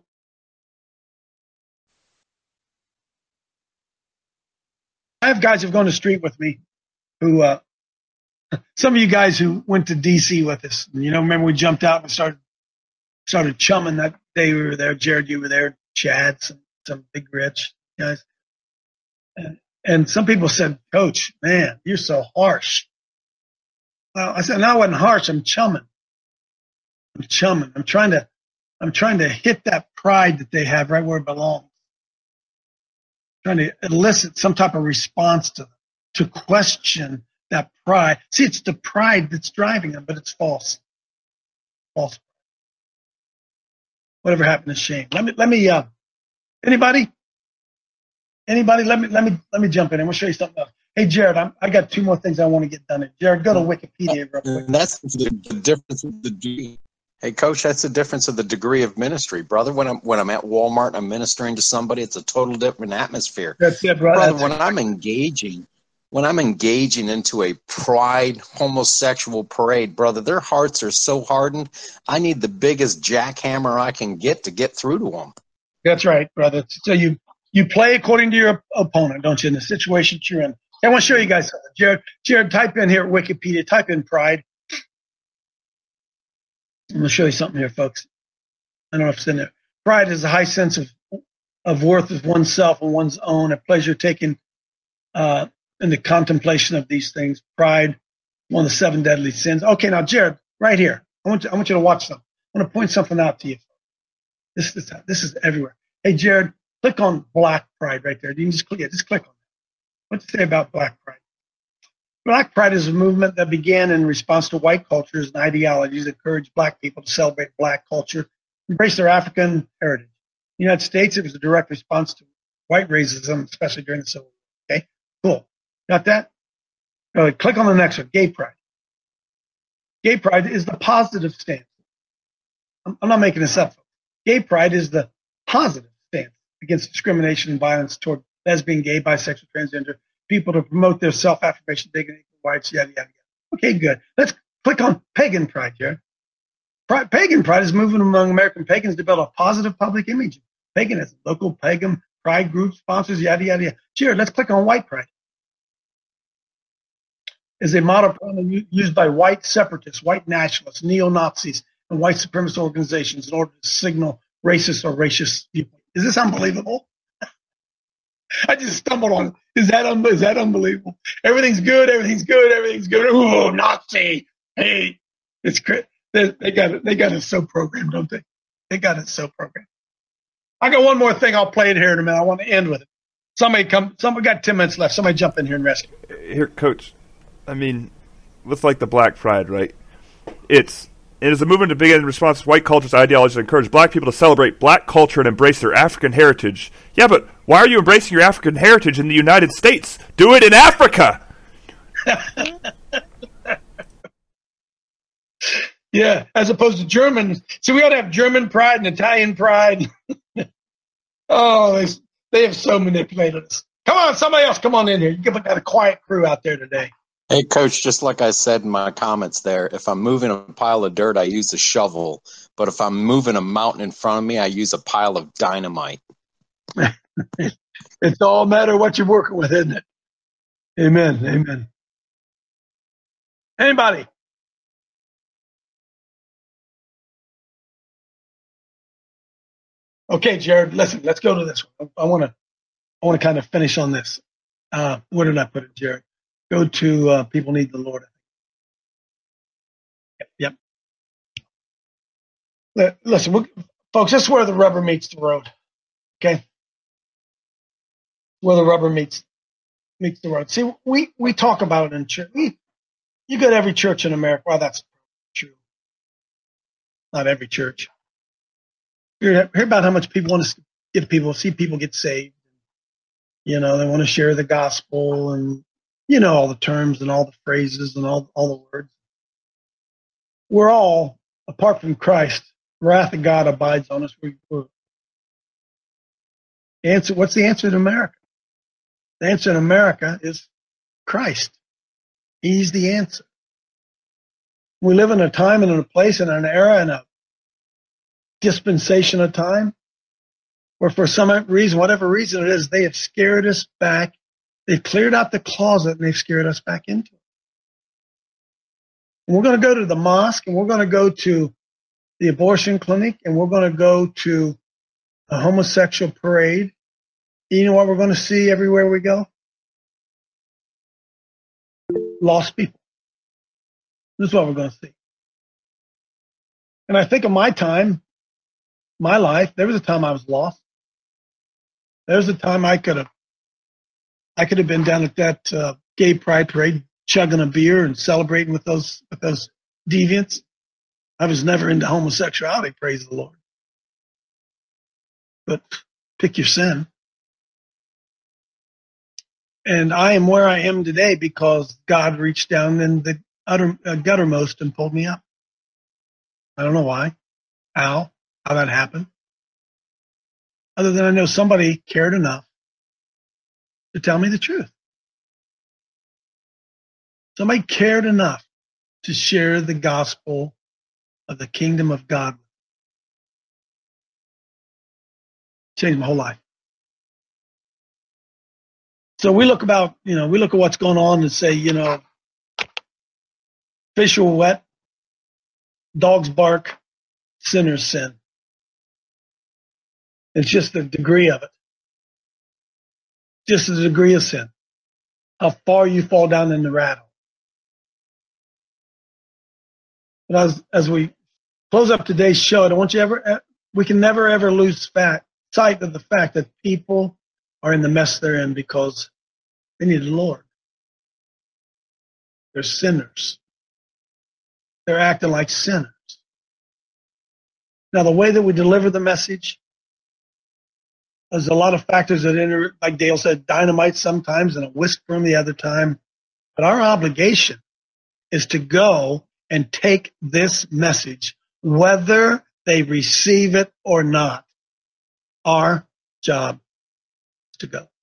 I have guys who've gone to the street with me, who uh, some of you guys who went to D C with us. You know, remember we jumped out and started started chumming that day we were there. Jared, you were there. Chad, some some big rich guys. And, and some people said, Coach, man, you're so harsh. Well, I said, no, I wasn't harsh. I'm chumming. I'm chumming. I'm trying to, I'm trying to hit that pride that they have right where it belongs. Trying to elicit some type of response to them, to question that pride. See, it's the pride that's driving them, but it's false. False. Whatever happened to shame? Let me, let me, uh, anybody? Anybody? Let me, let me, let me jump in. I'm going to show you something else. Hey, Jared, I'm, I got two more things I want to get done. Here. Jared, go to Wikipedia real quick. And that's the, the difference of the degree. Hey, Coach, that's the difference of the degree of ministry, brother. When I'm when I'm at Walmart and I'm ministering to somebody, it's a total different atmosphere. That's it, brother. Brother, that's when it. I'm engaging, when I'm engaging into a pride homosexual parade, brother, their hearts are so hardened. I need the biggest jackhammer I can get to get through to them. That's right, brother. So you you play according to your opponent, don't you? In the situation you're in. I want to show you guys something. Jared, Jared, type in here at Wikipedia. Type in pride. I'm going to show you something here, folks. I don't know if it's in there. Pride is a high sense of of worth of oneself and one's own, a pleasure taken uh, in the contemplation of these things. Pride, one of the seven deadly sins. Okay, now, Jared, right here. I want you, I want you to watch something. I want to point something out to you. This, this, this is everywhere. Hey, Jared, click on Black Pride right there. You can just click it. Just click on it. What's it say about Black Pride? Black Pride is a movement that began in response to white cultures and ideologies that encouraged black people to celebrate black culture, embrace their African heritage. In the United States, it was a direct response to white racism, especially during the Civil War. Okay, cool. Got that? All right, click on the next one, Gay Pride. Gay Pride is the positive stance. I'm, I'm not making this up. Gay Pride is the positive stance against discrimination and violence toward lesbian, gay, bisexual, transgender people to promote their self-affirmation, dignity, whites, yada, yada, yada. Okay, good. Let's click on Pagan Pride, Jared. Pride, pagan Pride is a movement among American pagans to build a positive public image. Paganism, local pagan pride groups, sponsors, yada, yada, yada. Jared, let's click on White Pride. Is a model used by white separatists, white nationalists, neo-Nazis, and white supremacist organizations in order to signal racist or racist viewpoint. Is this unbelievable? I just stumbled on it. Is that, un- is that unbelievable? Everything's good. Everything's good. Everything's good. Ooh, Nazi. Hey, it's great. They, they got it. They got it so programmed, don't they? They got it so programmed. I got one more thing. I'll play it here in a minute. I want to end with it. Somebody come. Somebody got ten minutes left. Somebody jump in here and rescue. Here, Coach. I mean, with like the Black Pride, right? It's it is a movement to begin in response to white culture's ideologies that encourage black people to celebrate black culture and embrace their African heritage. Yeah, but why are you embracing your African heritage in the United States? Do it in Africa! Yeah, as opposed to German. So we ought to have German pride and Italian pride. Oh, they, they have so manipulated us. Come on, somebody else, come on in here. You got a quiet crew out there today. Hey, Coach, just like I said in my comments there, if I'm moving a pile of dirt, I use a shovel. But if I'm moving a mountain in front of me, I use a pile of dynamite. It's all a matter of what you're working with, isn't it? Amen. Amen. Anybody? Okay, Jared, listen, let's go to this one. I want to I want to kind of finish on this. Uh, where did I put it, Jared? Go to uh, People Need the Lord. Yep. yep. Listen, we, folks, this is where the rubber meets the road. Okay? where the rubber meets meets the road. See, we, we talk about it in church. We, you go to every church in America. Well, that's true. Not every church. Hear, hear about how much people want to give people, see people get saved. You know, they want to share the gospel and, you know, all the terms and all the phrases and all, all the words. We're all, apart from Christ, the wrath of God abides on us. We, we're, answer, what's the answer in America? The answer in America is Christ. He's the answer. We live in a time and in a place and an era and a dispensation of time where for some reason, whatever reason it is, they have scared us back. They've cleared out the closet and they've scared us back into it. And we're going to go to the mosque and we're going to go to the abortion clinic and we're going to go to a homosexual parade. You know what we're going to see everywhere we go? Lost people. This is what we're going to see. And I think of my time, my life, there was a time I was lost. There was a time I could have, I could have been down at that uh, gay pride parade, chugging a beer and celebrating with those with those deviants. I was never into homosexuality, praise the Lord. But pick your sin. And I am where I am today because God reached down in the utter, uh, guttermost and pulled me up. I don't know why, how, how that happened. Other than I know somebody cared enough to tell me the truth. Somebody cared enough to share the gospel of the kingdom of God. Changed my whole life. So we look about, you know, we look at what's going on and say, you know, fish are wet, dogs bark, sinners sin. It's just the degree of it. Just the degree of sin. How far you fall down in the rat hole. But as, as we close up today's show, I don't want you ever, we can never ever lose fact, sight of the fact that people are in the mess they're in because they need the Lord. They're sinners. They're acting like sinners. Now, the way that we deliver the message, there's a lot of factors that enter, like Dale said, dynamite sometimes and a whisk from the other time. But our obligation is to go and take this message, whether they receive it or not. Our job is to go.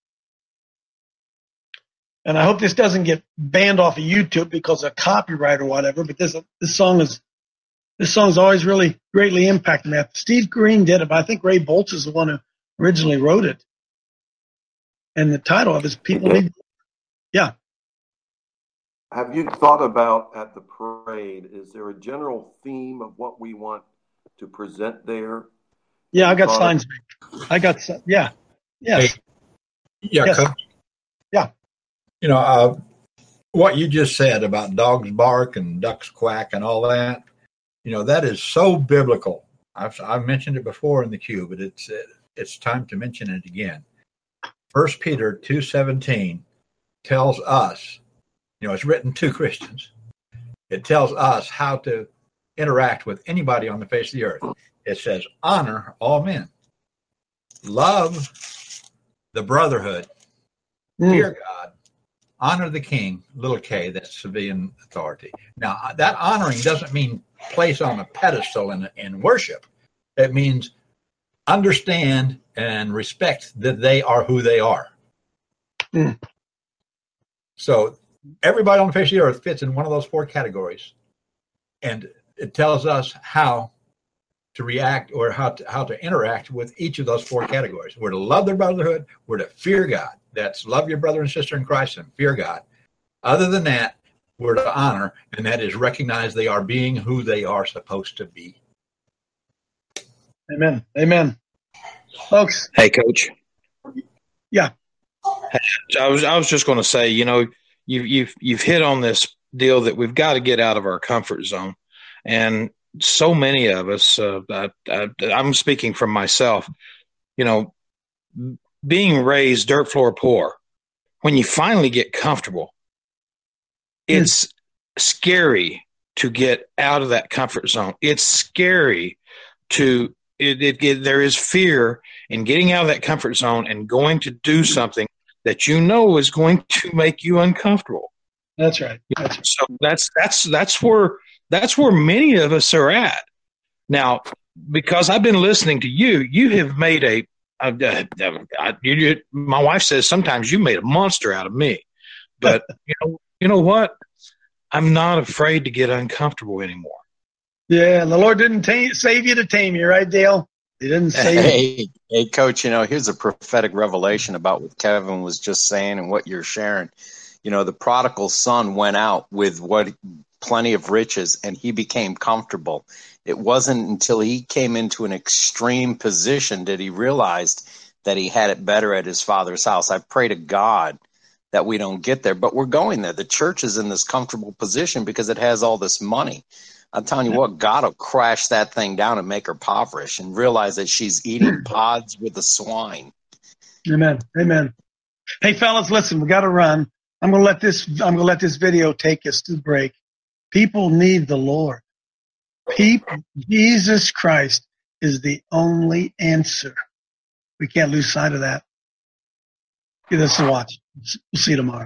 And I hope this doesn't get banned off of YouTube because of copyright or whatever, but this this song is this song's always really greatly impacted me. Steve Green did it, but I think Ray Boltz is the one who originally wrote it. And the title of it is People Need. Yeah. Have you thought about at the parade, is there a general theme of what we want to present there? Yeah, I got signs. I got, yeah. Yes. Hey, yeah, yes. Coach. Yeah. You know, uh, what you just said about dogs bark and ducks quack and all that, you know, that is so biblical. I've, I've mentioned it before in the queue, but it's it's time to mention it again. First Peter two seventeen tells us, you know, it's written to Christians. It tells us how to interact with anybody on the face of the earth. It says, honor all men. Love the brotherhood. Mm. Fear God. Honor the king, little k, that's civilian authority. Now, that honoring doesn't mean place on a pedestal in, in worship. It means understand and respect that they are who they are. Mm. So everybody on the face of the earth fits in one of those four categories. And it tells us how to react or how to, how to interact with each of those four categories. We're to love their brotherhood. We're to fear God. That's love your brother and sister in Christ and fear God. Other than that, we're to honor, and that is recognize they are being who they are supposed to be. Amen. Amen. Folks. Hey, Coach. Yeah. I was I was just going to say, you know, you, you've you've hit on this deal that we've got to get out of our comfort zone, and so many of us. Uh, I, I, I'm speaking from myself. You know, being raised dirt floor poor, when you finally get comfortable, it's mm. scary to get out of that comfort zone. It's scary to it, it, it, there is fear in getting out of that comfort zone and going to do something that you know is going to make you uncomfortable. That's right. That's right. So that's that's that's where that's where many of us are at now. Because I've been listening to you, you have made a. a, a, a you, you, my wife says sometimes you made a monster out of me, but you know, you know what? I'm not afraid to get uncomfortable anymore. Yeah, the Lord didn't tame, save you to tame you, right, Dale? He didn't save hey, you. Hey, Coach, you know, here's a prophetic revelation about what Kevin was just saying and what you're sharing. You know, the prodigal son went out with what plenty of riches, and he became comfortable. It wasn't until he came into an extreme position that he realized that he had it better at his father's house. I pray to God that we don't get there, but we're going there. The church is in this comfortable position because it has all this money. I'm telling you what, God will crash that thing down and make her impoverished and realize that she's eating pods with the swine. Amen. Amen. Hey, fellas, listen, we got to run. I'm going to let this, I'm going to let this video take us to break. People need the Lord. People, Jesus Christ is the only answer. We can't lose sight of that. Give us a watch. We'll see you tomorrow.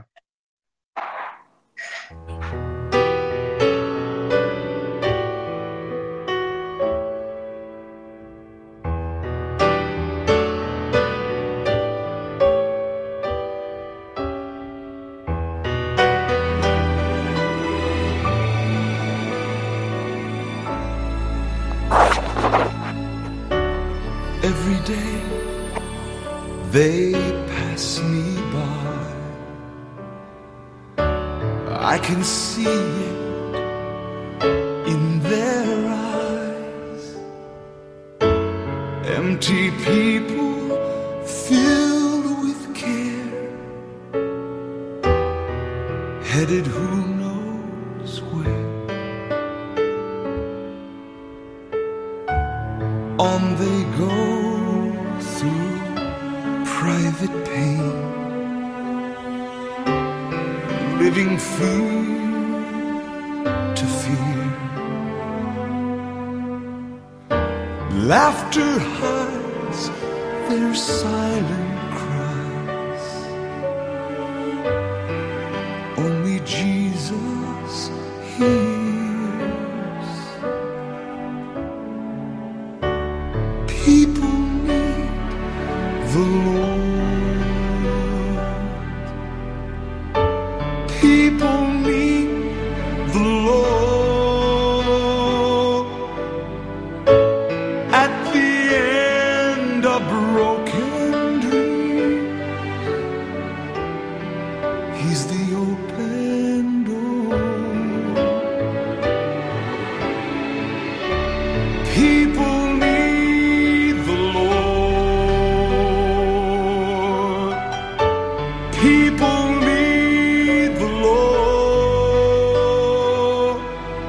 Every day they pass me by, I can see it in their eyes. Empty people filled with care, headed who knows where. On they go through private pain, living fear to fear. Laughter hides their silent cries. Only Jesus hears. People need the Lord. People need the Lord. At the end of broken dreams, He's the open door. People need the Lord. People need the Lord.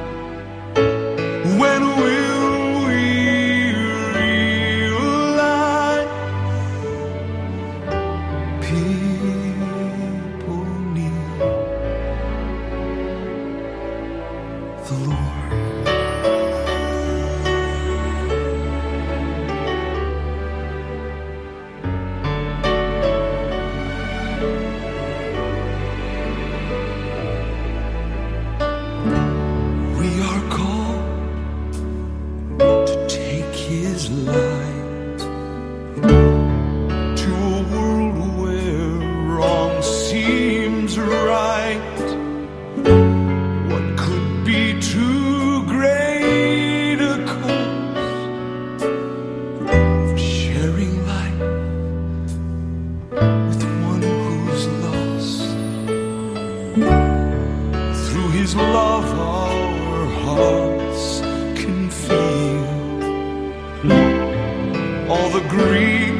When will we realize people need the Lord? We are called to take His light to a world where wrong seems right. What could be too great a cause of sharing life with one who's lost? Through His love, our hearts can feel all the grief